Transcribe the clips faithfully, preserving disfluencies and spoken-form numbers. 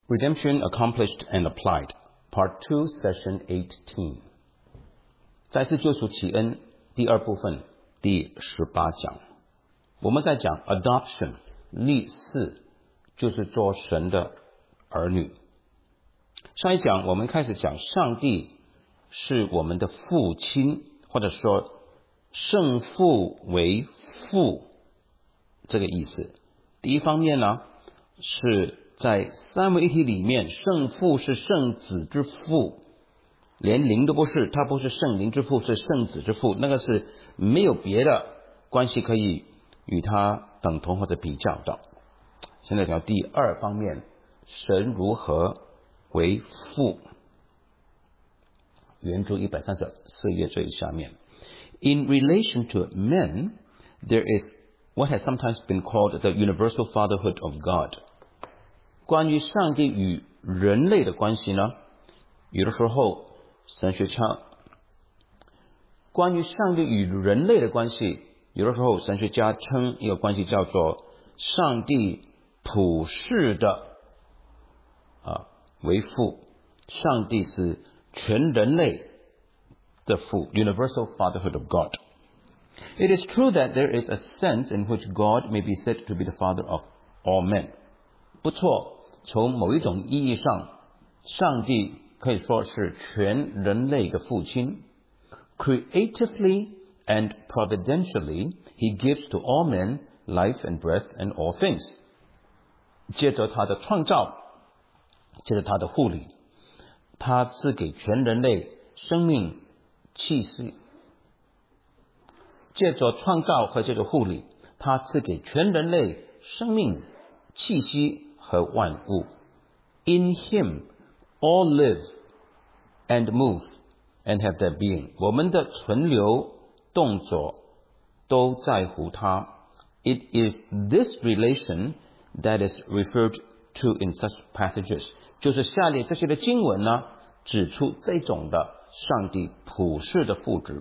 Redemption Accomplished and Applied Part two Session eighteen 再次救赎启恩第二部分第十八讲，我们在讲 Adoption 立嗣，就是做神的儿女。上一讲我们开始讲上帝是我们的父亲，或者说圣父为父这个意思。第一方面呢，是在三位一体里面，圣父是圣子之父，连灵都不是，他不是圣灵之父，是圣子之父，那个是没有别的关系可以与他等同或者比较的。现在讲第二方面，神如何为父。原著一百三十四页最下面 In relation to men, there is what has sometimes been called the universal fatherhood of God。关于上帝与人类的关系呢，有的时候神学家关于上帝与人类的关系，有的时候神学家称一个关系叫做上帝普世的啊为父，上帝是全人类的父 universal fatherhood of God。 It is true that there is a sense in which God may be said to be the father of all men。 不错，从某一种意义上，上帝可以说是全人类的父亲。 Creatively and providentially, he gives to all men life and breath and all things。 借着他的创造，借着他的护理，他赐给全人类生命气息。借着创造和借着护理，他赐给全人类生命气息和万物。 In him all live and move and have their being。 我们的存留动作都在乎他。 It is this relation that is referred to in such passages。 就是下列这些的经文呢，指出这种的上帝普世的父职。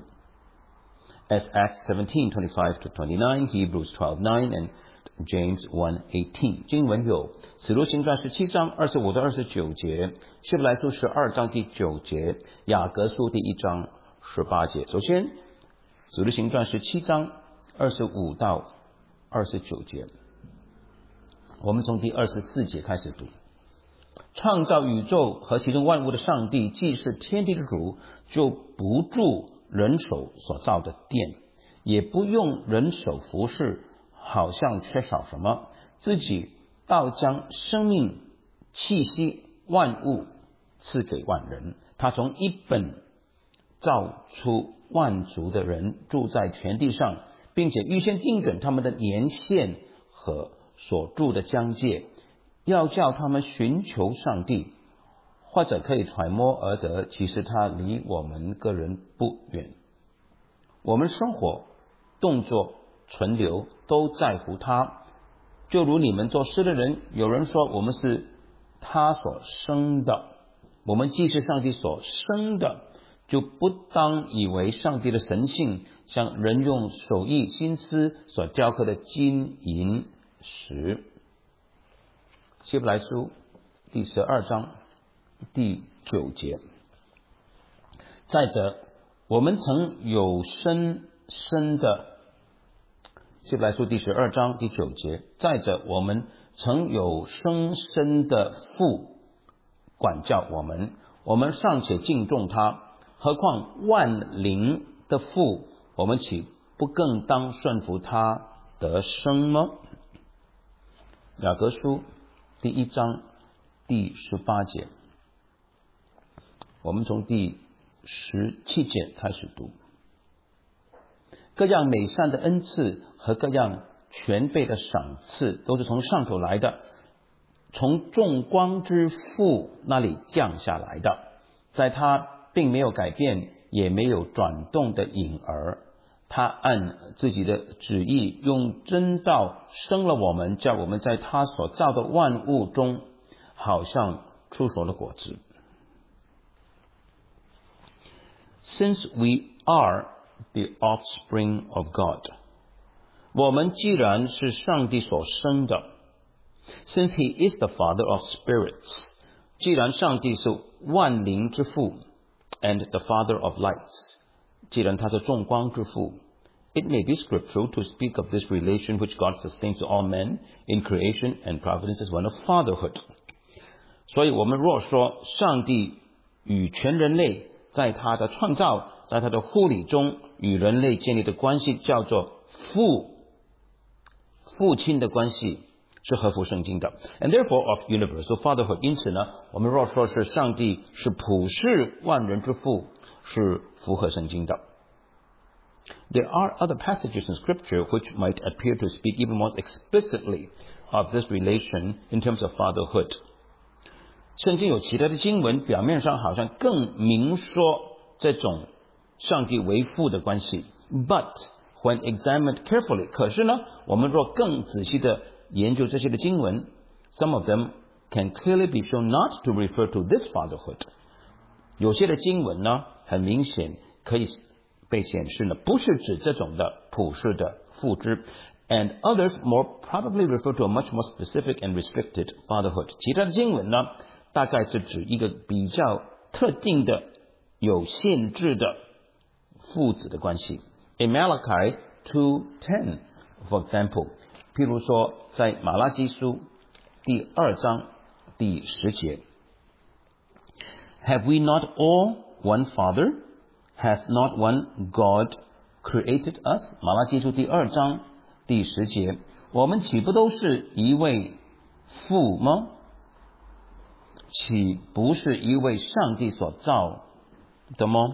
As Acts seventeen twenty-five to twenty-nine, Hebrews twelve nine and James one eighteen。 经文有使徒行传十七章二十五到二十九节，希伯来书十二章第九节，雅各书第一章十八节。首先使徒行传十七章二十五到二十九节，我们从第二十四节开始读。创造宇宙和其中万物的上帝，既是天地的主，就不住人手所造的殿，也不用人手服侍，好像缺少什么，自己倒将生命气息万物赐给万人。他从一本造出万族的人，住在全地上，并且预先定准他们的年限和所住的疆界，要叫他们寻求上帝，或者可以揣摩而得，其实他离我们个人不远。我们生活动作存留都在乎他，就如你们做事的人，有人说我们是他所生的，我们既是上帝所生的，就不当以为上帝的神性像人用手艺心思所雕刻的金银石。希伯来书第十二章第九节。再者，我们曾有生生的，希伯来书第十二章第九节。再者，我们曾有生生的父管教我们，我们尚且敬重他，何况万灵的父，我们岂不更当顺服他得生吗？雅各书第一章第十八节，我们从第十七节开始读。各样美善的恩赐和各样全备的赏赐，都是从上头来的，从众光之父那里降下来的。在他并没有改变，也没有转动的影儿。他按自己的旨意用真道生了我们，叫我们在他所造的万物中好像出熟的果子。 Since we are the offspring of God， 我们既然是上帝所生的， Since he is the father of spirits， 既然上帝是万灵之父 and the father of lights， 既然他是众光之父， it may be scriptural to speak of this relation which God sustains to all men in creation and providence as one of fatherhood。 所以我们若说上帝与全人类在他的创造，在他的护理中与人类建立的关系叫做父父亲的关系，是合乎圣经的。 And therefore of universal fatherhood， 因此呢，我们若说是上帝是普世万人之父，是符合圣经的。 There are other passages in scripture which might appear to speak even more explicitly of this relation in terms of fatherhood。 圣经有其他的经文表面上好像更明说这种上帝为父的关系， But when examined carefully， 可是呢，我们若更仔细的研究这些的经文， some of them can clearly be shown not to refer to this fatherhood。 有些的经文呢，很明显可以被显示呢，不是指这种的普世的父之， and others more probably refer to a much more specific and restricted fatherhood。 其他的经文呢，大概是指一个比较特定的有限制的父子的关系。 In Malachi two ten for example， 譬如说在马拉基书第二章第十节， Have we not all one father? Hath not one God created us? 马拉基书第二章第十节，我们岂不都是一位父吗？岂不是一位上帝所造的吗？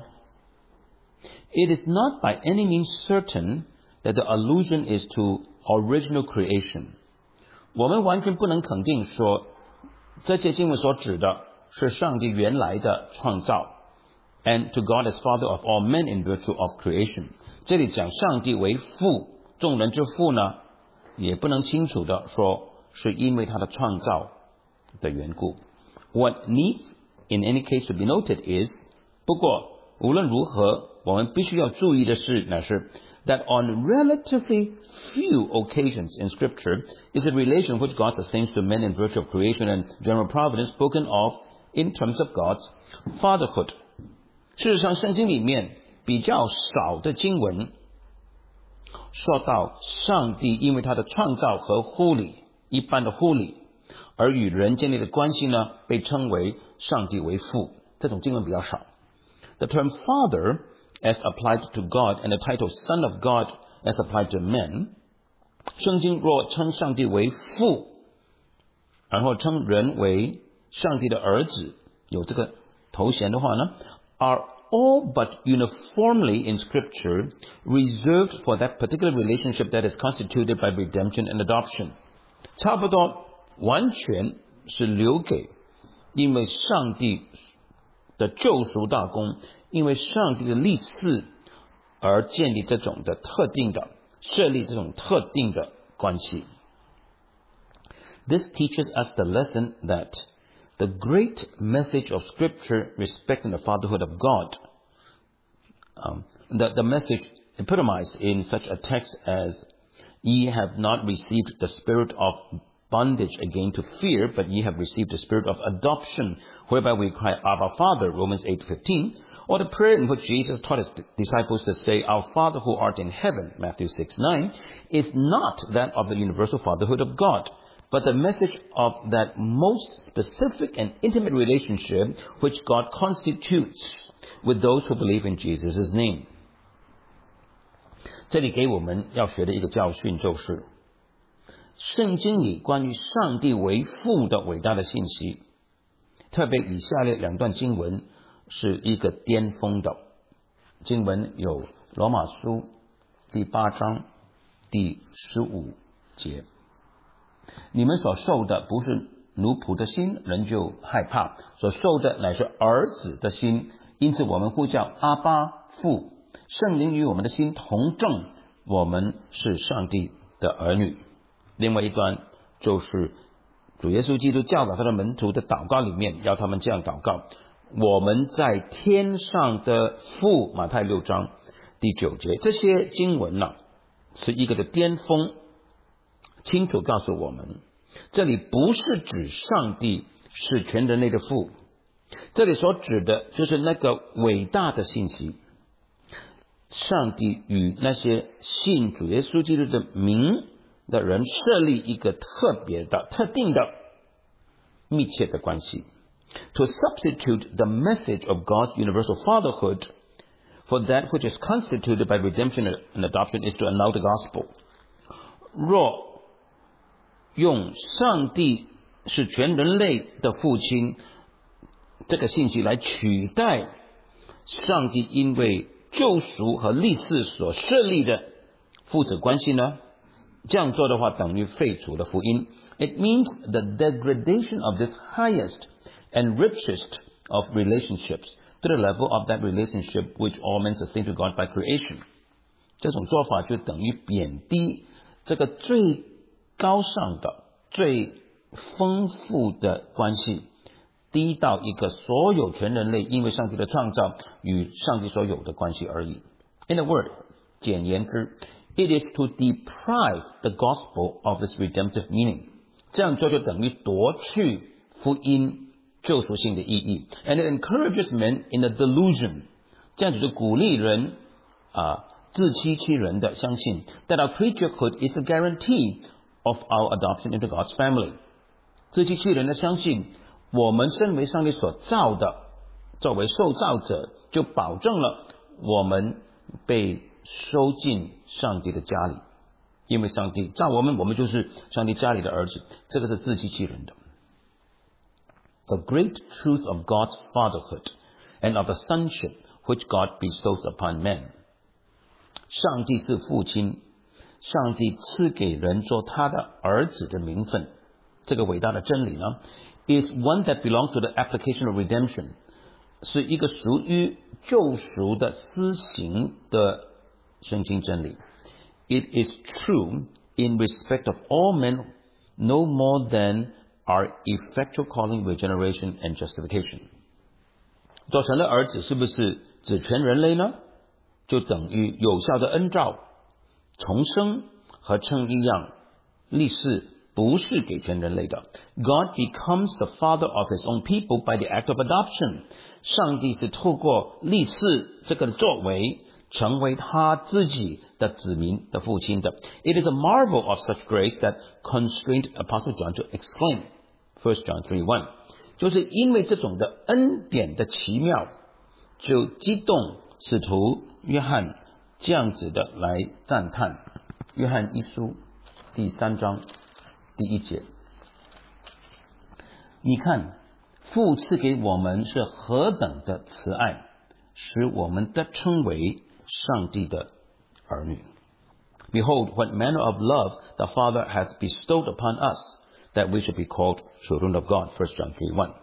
It is not by any means certain that the allusion is to original creation。 我们完全不能肯定说这些经文所指的是上帝原来的创造， and to God as Father of all men in virtue of creation。 这里讲上帝为父，众人之父呢，也不能清楚的说是因为他的创造的缘故。 What needs in any case to be noted is， 不过无论如何我们必须要注意的是，乃是 that on relatively few occasions in Scripture is a relation which God sustains to men in virtue of creation and general providence spoken of in terms of God's fatherhood。 事实上圣经里面比较少的经文说到上帝因为他的创造和护理，一般的护理而与人建立的关系呢，被称为上帝为父，这种经文比较少。 The term father as applied to God and the title son of God as applied to men， 圣经若称上帝为父，然后称人为上帝的儿子，有这个头衔的话呢， are all but uniformly in Scripture reserved for that particular relationship that is constituted by redemption and adoption。 差不多完全是留给因为上帝的救赎大功，因为上帝的立嗣而建立这种的特定的设立这种特定的关系。 This teaches us the lesson that the great message of Scripture respecting the fatherhood of God, um, the, the message epitomized in such a text as, Ye have not received the spirit of bondage again to fear, but ye have received the spirit of adoption, whereby we cry, Abba, Father, Romans eight fifteen, or the prayer in which Jesus taught his disciples to say, Our Father who art in heaven, Matthew six nine, is not that of the universal fatherhood of God, but the message of that most specific and intimate relationship which God constitutes with those who believe in Jesus' name。 这里给我们要学的一个教训就是，圣经里关于上帝为父的伟大的信息，特别以下列两段经文是一个巅峰的经文，有罗马书第八章第十五节，你们所受的不是奴仆的心，人就害怕，所受的乃是儿子的心，因此我们呼叫阿爸父，圣灵与我们的心同证，我们是上帝的儿女。另外一段就是主耶稣基督教导他的门徒的祷告里面，要他们这样祷告，我们在天上的父，马太六章第九节。这些经文呢、啊、是一个的巅峰，清楚告诉我们，这里不是指上帝是全人类的父。这里所指的就是那个伟大的信息，上帝与那些信主耶稣基督的名的人设立一个特别的、特定的、密切的关系。To substitute the message of God's universal fatherhood for that which is constituted by redemption and adoption is to annul the gospel. 若用上帝是全人类的父亲这个信息来取代上帝因为救赎和立誓所设立的父子关系呢？这样做的话等于废除了福音。It means the degradation of this highest and richest of relationships to the level of that relationship which all men sustain to God by creation. 这种做法就等于贬低这个最高尚的、最丰富的关系，低到一个所有全人类因为上帝的创造与上帝所有的关系而已。In a word, 简言之 it is to deprive the gospel of its redemptive meaning. 这样做就等于夺去福音救赎性的意义。And it encourages men in a delusion. 这样子就鼓励人啊，自欺欺人的相信 that our creaturehood is the guarantee of our adoption into God's family. 自欺欺人的相信我们身为上帝所造的，作为受造者，就保证了我们被收进上帝的家里。因为上帝造我们，我们就是上帝家里的儿子，这个是自欺欺人的。The great truth of God's fatherhood and of the sonship which God bestows upon men. 上帝是父亲，上帝赐给人做他的儿子的名分，这个伟大的真理呢 is one that belongs to the application of redemption. 是一个属于救赎的施行的圣经真理。It is true in respect of all men no more than our effectual calling, regeneration and justification. 做神的儿子是不是指全人类呢？就等于有效的恩召、重生和称义一样，立誓不是给全人类的。God becomes the father of his own people by the act of adoption. 上帝是透过立誓这个作为成为他自己的子民的父亲的。It is a marvel of such grace that constrained Apostle John to exclaim, First John three one. 就是因为这种的恩典的奇妙，就激动使徒约翰这样子的来赞叹。约翰一书第三章第一节，你看父赐给我们是何等的慈爱，使我们得称为上帝的儿女。Behold, what manner of love the Father hath bestowed upon us, that we should be called children of God. First John three one.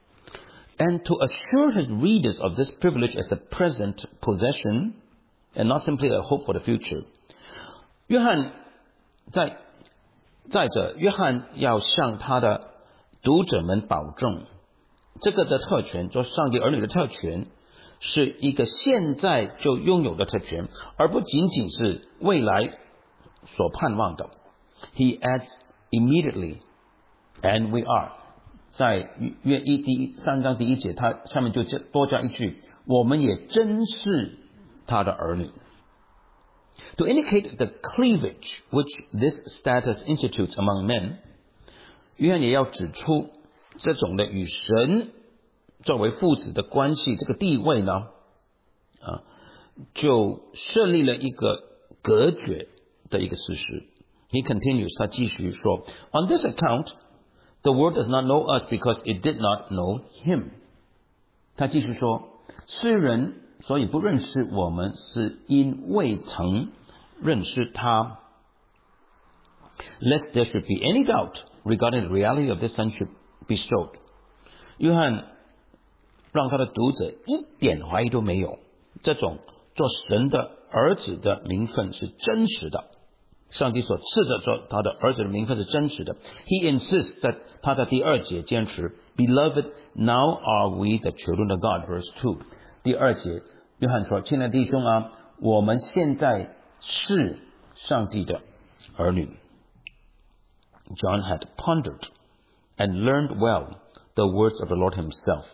And to assure his readers of this privilege as a present possession, and not simply a hope for the future. 约翰在再者，约翰要向他的读者们保证，这个的特权，做上帝儿女的特权，是一个现在就拥有的特权，而不仅仅是未来所盼望的。He adds immediately, and we are. 在约一第三章第一节，他下面就多加一句，我们也真是他的儿女。To indicate the cleavage which this status institutes among men, 约翰也要指出这种的与神作为父子的关系，这个地位呢，啊，就设立了一个隔绝的一个事实。He continues, 他继续说 On this account, the world does not know us because it did not know him. 他继续说，世人所以不认识我们，是因未曾认识他。Lest there should be any doubt regarding the reality of this sonship bestowed. 约翰让他的读者一点怀疑都没有，这种做神的儿子的名分是真实的，上帝所赐的做他的儿子的名分是真实的。He insists that 他在第二节坚持 Beloved, now are we the children of God. Verse two. 第二节约翰说，亲爱的弟兄啊，我们现在是上帝的儿女。John had pondered and learned well the words of the Lord himself.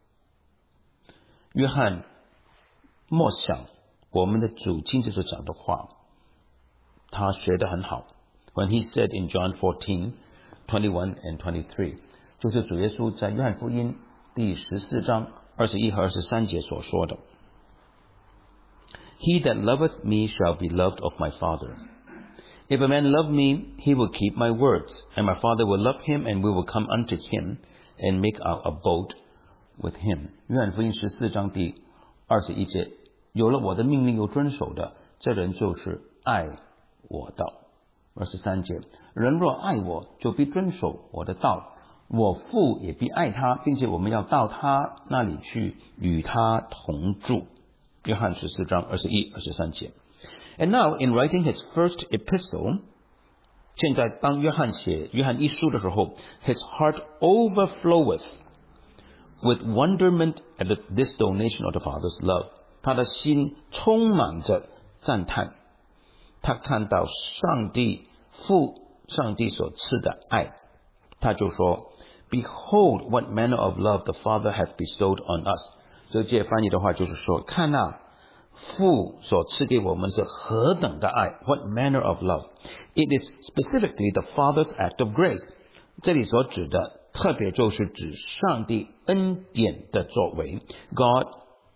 约翰默想我们的主亲自所讲的话，他学得很好。When he said in John fourteen, twenty-one and twenty-three, 就是主耶稣在约翰福音第十四章二十一和二十三节所说的。He that loveth me shall be loved of my Father. If a man love me, he will keep my words, and my Father will love him, and we will come unto him, and make our abode with him. 约翰福音十四章第二十一节，有了我的命令又遵守的，这人就是爱我的。二十三节，人若爱我，就必遵守我的道，我父也必爱他，并且我们要到他那里去，与他同住。约翰十四章二十一、二十三节。And now, in writing his first epistle, 现在当约翰写约翰一书的时候 his heart overfloweth with wonderment at this donation of the Father's love. 他的心充满着赞叹，他看到上帝父上帝所赐的爱，他就说 Behold what manner of love the Father hath bestowed on us. 这节翻译的话就是说，看啊，父所赐给我们是何等的爱。 What manner of love? It is specifically the Father's act of grace. 这里所指的特别就是指上帝恩典的作为。 God,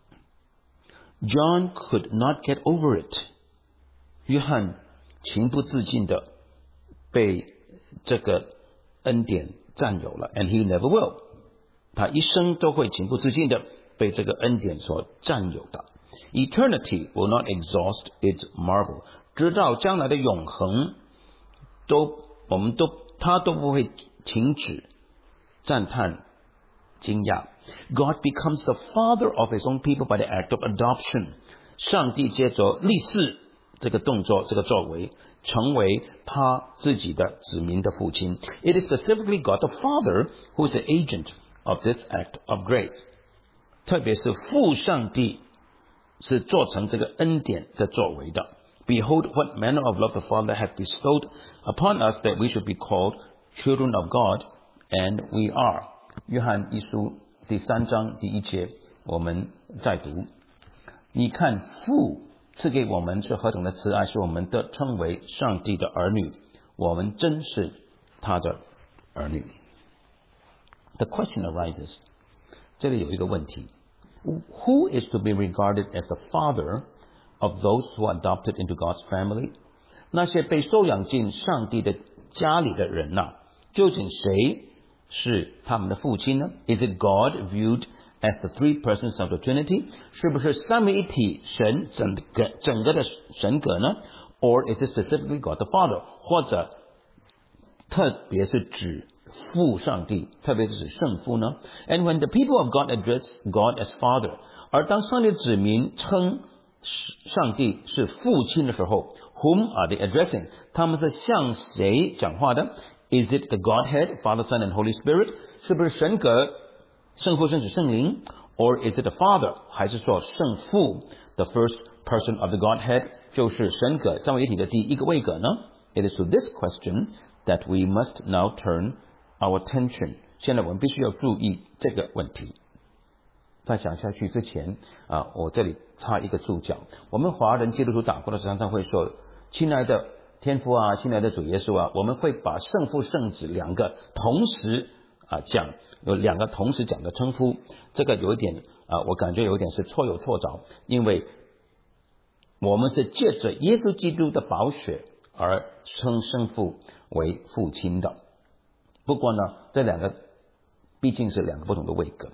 John could not get over it. 约翰情不自禁的被这个恩典占有了， and he never will. 他一生都会情不自禁的被这个恩典所占有的。Eternity will not exhaust its marvel. 直到将来的永恒，都我们都他都不会停止赞叹、惊讶。God becomes the father of his own people by the act of adoption. 上帝借着立嗣这个动作、这个作为，成为他自己的子民的父亲。It is specifically God the Father who is the agent of this act of grace. 特别是父上帝是做成这个恩典的作为的。Behold what manner of love the Father hath bestowed upon us, that we should be called children of God, and we are. 约翰一书第三章第一节，我们再读。你看父赐给我们是何等的慈爱，使我们的称为上帝的儿女，我们真是他的儿女。The question arises, 这里有一个问题。Who is to be regarded as the father of those who are adopted into God's family? 那些被收养进上帝的家里的人啊，究竟谁是他们的父亲呢？ Is it God viewed as the three persons of the Trinity? 是不是三位一体神整个整个的神格呢？ Or is it specifically God the Father? 或者特别是指父上帝，特别是指圣父呢？ And when the people of God address God as Father, 而当上帝的子民称上帝是父亲的时候 whom are they addressing? 他们是向谁讲话的？ Is it the Godhead, Father, Son, and Holy Spirit? 是不是神格圣父、圣子、圣灵？ Or is it the Father? 还是说圣父 the first person of the Godhead 就是神格三位一体的第一个位格呢？ It is to this question that we must now turn our attention. 现在我们必须要注意这个问题。在讲下去之前啊，我这里插一个注脚。我们华人基督徒祷告的时候常常会说，亲爱的天父啊，亲爱的主耶稣啊，我们会把圣父圣子两个同时啊讲，有两个同时讲的称呼，这个有一点啊，我感觉有一点是错有错着，因为我们是借着耶稣基督的宝血而称圣父为父亲的。不过呢，这两个毕竟是两个不同的位格。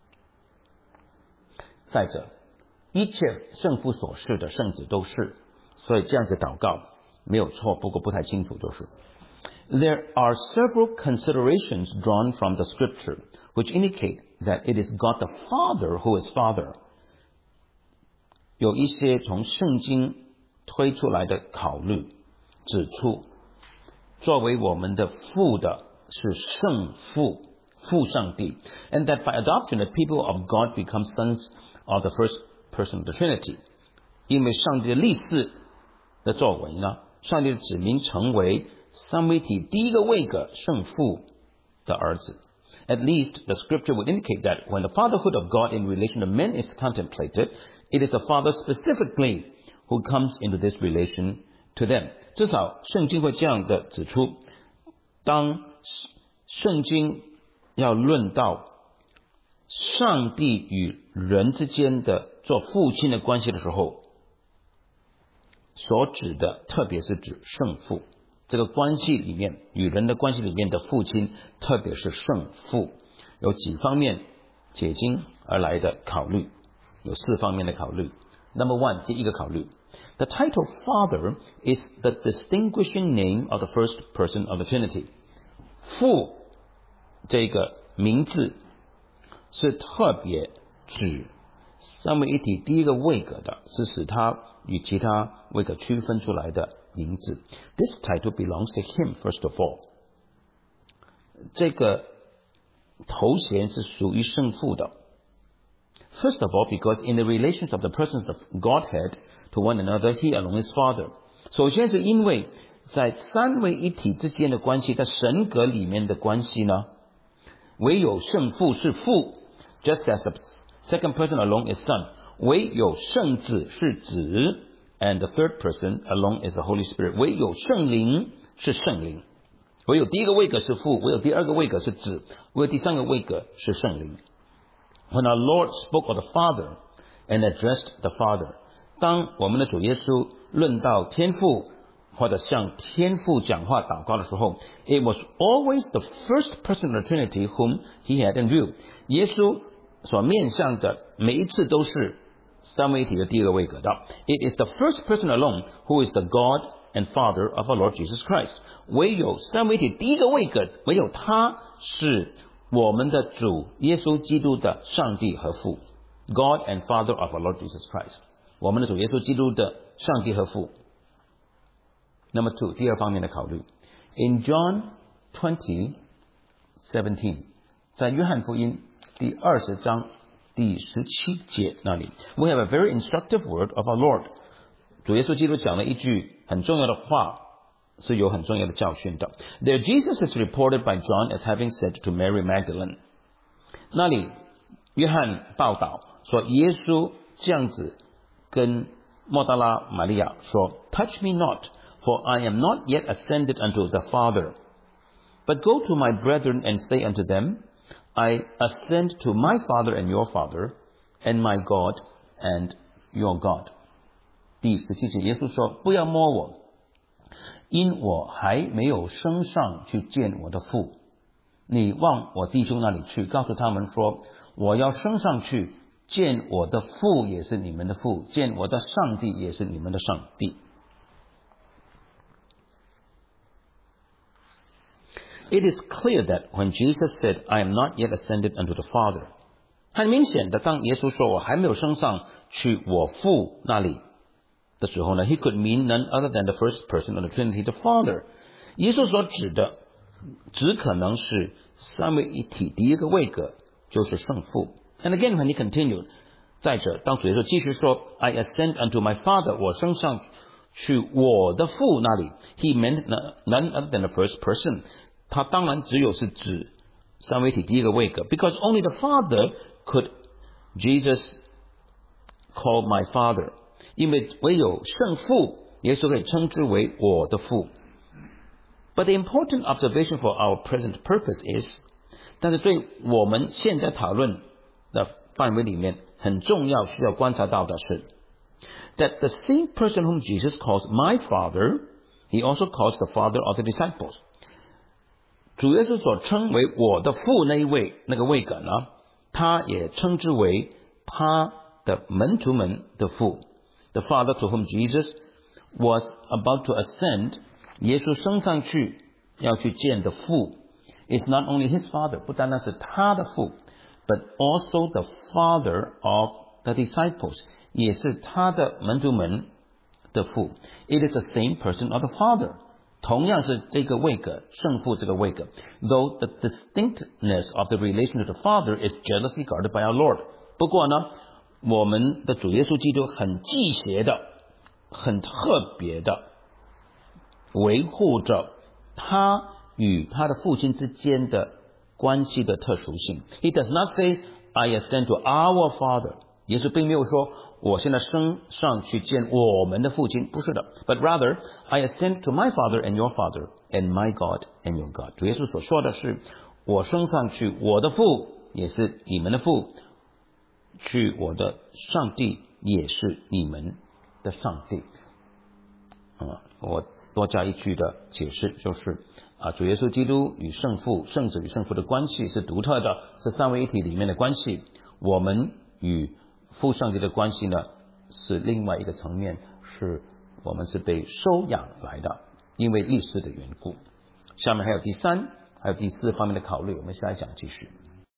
再者，一切圣父所示的圣子都是，所以这样子祷告没有错，不过不太清楚就是。There are several considerations drawn from the scripture which indicate that it is God the Father who is Father. 有一些从圣经推出来的考虑指出，作为我们的父的是圣父，父上帝 and that by adoption the people of God become sons of the first person of the Trinity. 因为上帝的立嗣的作为呢，上帝的子民成为三位一体第一个位格圣父的儿子。 at least the scripture would indicate that when the fatherhood of God in relation to men is contemplated, it is the Father specifically who comes into this relation to them. 至少圣经会这样的指出，当圣经要论到上帝与人之间的做父亲的关系的时候，所指的特别是指圣父。这个关系里面，与人的关系里面的父亲，特别是圣父，有几方面解经而来的考虑，有四方面的考虑。Number one， 第一个考虑 ，The title Father is the distinguishing name of the first person of the Trinity。父这个名字是特别指三位一体第一个位格的，是使他与其他位格区分出来的名字。This title belongs to him first of all。这个头衔是属于圣父的。First of all, because in the relations of the persons of Godhead to one another, he alone is Father. 首先是因为在三位一体之间的关系，在神格里面的关系呢，唯有圣父是父 ，just as the second person alone is Son. 唯有圣子是子 ，and the third person alone is the Holy Spirit. 唯有圣灵是圣灵。唯有第一个位格是父，唯有第二个位格是子，唯有第三个位格是圣灵。When our Lord spoke of the Father and addressed the Father， 当我们的主耶稣论到天父或者向天父讲话祷告的时候 ，it was always the first person of the Trinity whom he had in view。耶稣所面向的每一次都是三位一体的第一个位格的。It is the first person alone who is the God and Father of our Lord Jesus Christ。唯有三位一体第一个位格，唯有他是我们的主耶稣基督的上帝和父 God and Father of our Lord Jesus Christ。 我们的主耶稣基督的上帝和父。 Number two， 第二方面的考虑 In John twenty seventeen， 在约翰福音第二十章第十七节那里 We have a very instructive word of our Lord。 主耶稣基督讲了一句很重要的话，是有很重要的教训的。 There Jesus is reported by John as having said to Mary Magdalene。 那里约翰报道说耶稣这样子跟莫大拉玛利亚说 Touch me not, for I am not yet ascended unto the Father, but go to my brethren and say unto them, I ascend to my Father and your Father, and my God and your God。 第十七节耶稣说不要摸我，因我还没有升上去见我的父。你往我弟兄那里去，告诉他们说我要升上去见我的父，也是你们的父，见我的上帝，也是你们的上帝。 It is clear that when Jesus said, I am not yet ascended unto the Father， 很明显的当耶稣说我还没有升上去我父那里的时候呢 He could mean none other than the first person of the Trinity, the Father。 耶稣所指的只可能是三位一体第一个位格，就是圣父。 And again when he continued， 再者当主耶稣继续说 I ascend unto my Father， 我升上去我的父那里， He meant none other than the first person， 他当然只有是指三位一体第一个位格 because only the Father could Jesus call my Father，因为唯有圣父耶稣可以称之为我的父。 But the important observation for our present purpose is， 但是对我们现在讨论的范围里面很重要需要观察到的是 that the same person whom Jesus calls my Father, he also calls the Father of the disciples。 主耶稣所称为我的父那一位那个位格呢，他也称之为他的门徒们的父。 The Father to whom Jesus was about to ascend， 耶稣升上去要去见的父 is not only his Father， 不单单是他的父 but also the Father of the disciples， 也是他的门徒们的父。 It is the same person of the Father， 同样是这个位格圣父这个位格 though the distinctness of the relation to the Father is jealously guarded by our Lord。 不过呢我们的主耶稣基督很忌邪的很特别的维护着他与他的父亲之间的关系的特殊性。He does not say, I ascend to our Father. 耶稣并没有说我现在升上去见我们的父亲，不是的。But rather, I ascend to my Father and your Father, and my God and your God. 主耶稣所说的是，我升上去，我的父也是你们的父，去我的上帝也是你们的上帝。啊，我多加一句的解释，就是啊，主耶稣基督与圣父、圣子与圣父的关系是独特的，是三位一体里面的关系。我们与父上帝的关系呢，是另外一个层面，是我们是被收养来的，因为历史的缘故。下面还有第三、还有第四方面的考虑，我们下一讲继续。